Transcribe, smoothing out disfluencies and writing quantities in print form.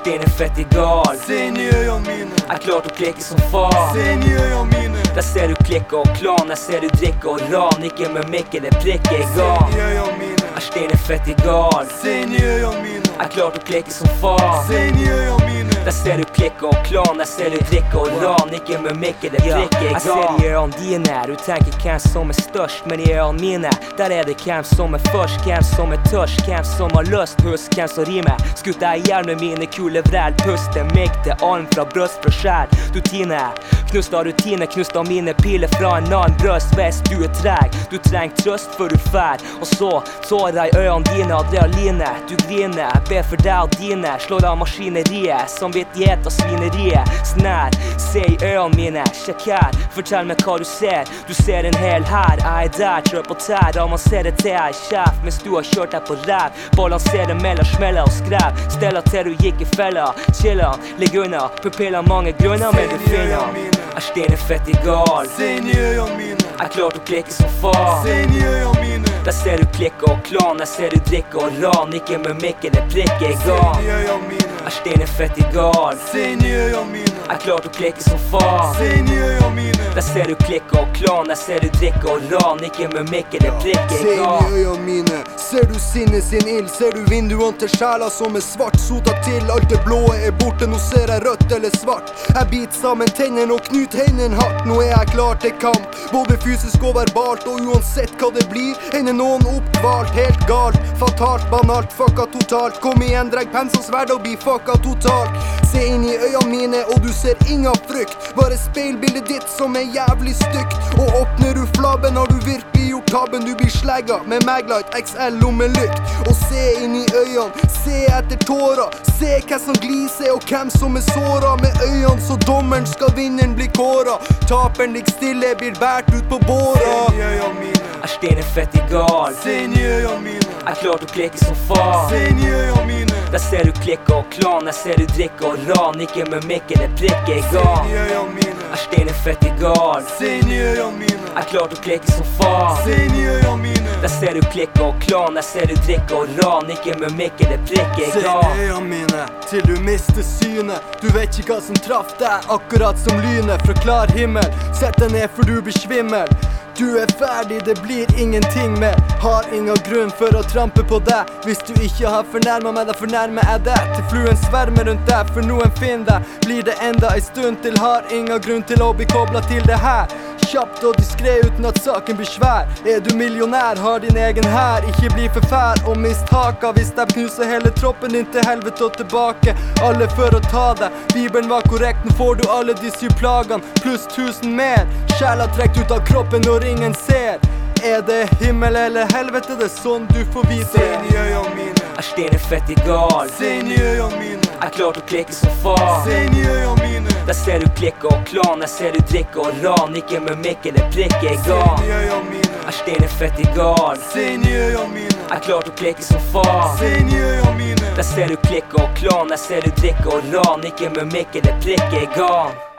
Steinen fett gal. Se inn i øynene mine. Klart å klikke som faen. Se inn i øynene mine. Der ser du klikke og klan, der ser du drikke og ran. Ikke med mikke, det prikker gal. Se inn i øynene mine. Steinen fett gal. Se inn i øynene mine. Klart å klikke som faen. Se inn i øynene mine. Der ser du klikke og klan, der ser du drikke og ran. Ikke med mikke, det prikker gal. Jeg ser i øynene dine, du tenker hvem som størst. Men i øynene mine, der det hvem som først. Hvem som tørst, hvem som har lyst. Husk hvem som rimer. Skutt deg igjen med mine kule vrel. Puste meg til arm fra brøst fra skjær. Du tine, knust av rutine, knust av mine piler fra en annen brøst. Hvis du treg, du trenger trøst før du fær. Og så tårer i øynene dine, adrenaline. Du griner, ber for deg og dine. Slår av maskineriet, samvittighet og svineriet. Snær, se i øynene mine, sjekk her. Fortell meg hva du ser. Du ser en hel her, jeg der, trør på tær. Avanserer til jeg sjef, mens du har kjørt deg på ræv. Balanserer mellom smeller og skrev. Steller til du gikk i fella. Chilla, ligg unna, pupiller mange grunner, men du finner. Steinen fett gal. Se inn i øynene mine. Klart å klikke som faen. Se inn i øynene mine. Der ser du klikke og klan, der ser du drikke og ran. Ikke med mikke, det prikker gal. Se inn i øynene mine. Steinen fett gal. Se inn i øynene mine. Klart å klikke som faen. Se inn i øynene mine. Der ser du klikke og klan, der ser du drikke og ran. Ikke med mikke, det prikker Se inn gal. i øynene mine. Ser du sinnet sin ild. Ser du vinduene til sjela som svart. Sota til, alt det blå borte. Nå ser jeg rødt eller svart. Jeg biter sammen tennene og knyt hendene hardt. Nå jeg klar til kamp, både fysisk og verbalt. Og uansett hva det blir, ender noen oppkvalt. Helt galt, fatalt, banalt, fucka totalt. Kom igjen, dreg pensel sverd og bli fucka totalt. Se inn i øynene mine, og du ser ingen frykt. Bare speilbildet ditt som jævlig stygt. Og åpner du flabben, har du virkelig gjort tabben. Du blir slegga med Maglite XL lommelykt. Og se inn i øynene, se etter tårer. Se hvem som gliser og hvem som såra. Med øynene så dommeren skal vinneren bli kåra. Taperen ligger stille, blir bært ut på båra. Se inn i øynene mine. Steinen fett gal. Se inn i øynene mine. Klart å klikke som faen. Se inn i øynene mine. Der ser du klikke og klan, der ser du drikke og ran. Ikke med mikke, det prikker gal. Se inn i øynene mine. Steinen fett gal. Se inn i øynene mine. Klart å klikke som faen. Se inn i øynene mine. Der ser du klikke og klan, der ser du drikke og ran. Ikke med mikke, det prikker Se gal. inn i øynene mine til du mister synet. Du vet ikke hva som traff deg, akkurat som lynet fra klar himmel. Sett deg ned for du blir svimmel. Du ferdig, det blir ingenting mer. Har ingen grunn for å trampe på deg. Hvis du ikke har fornærmet meg, da fornærmer jeg deg. Til fluen svermer rundt deg, for noen finner deg. Blir det enda en stund til, har ingen grunn til å bli koblet til det her. Kjapt og diskré uten at saken blir svær. Du millionær, har din egen her. Ikke bli for fær og mist haka. Hvis jeg knuser hele troppen din til helvete og tilbake. Alle for å ta deg. Bibelen var korrekt, nå får du alle de 7 plagene. Pluss 1000 mer. Sjæla trekt ut av kroppen når ingen ser. Det himmel eller helvete, det sånn du får vite. Se inn i øynene mine. Steinen fett gal. Se inn i øynene mine. Klart å klikke som faen. Se inn i øynene mine. Der ser du klikke og klan, der ser du drikke og ran. Ikke med mikke, det prikker gal. Se inn i øynene mine. Steinen fett gal. Se inn i øynene mine. Klart å klikke som faen. Se inn i øynene mine. Der ser du klikke og klan, der ser du drikke og ran. Ikke med mikke, det prikker gal.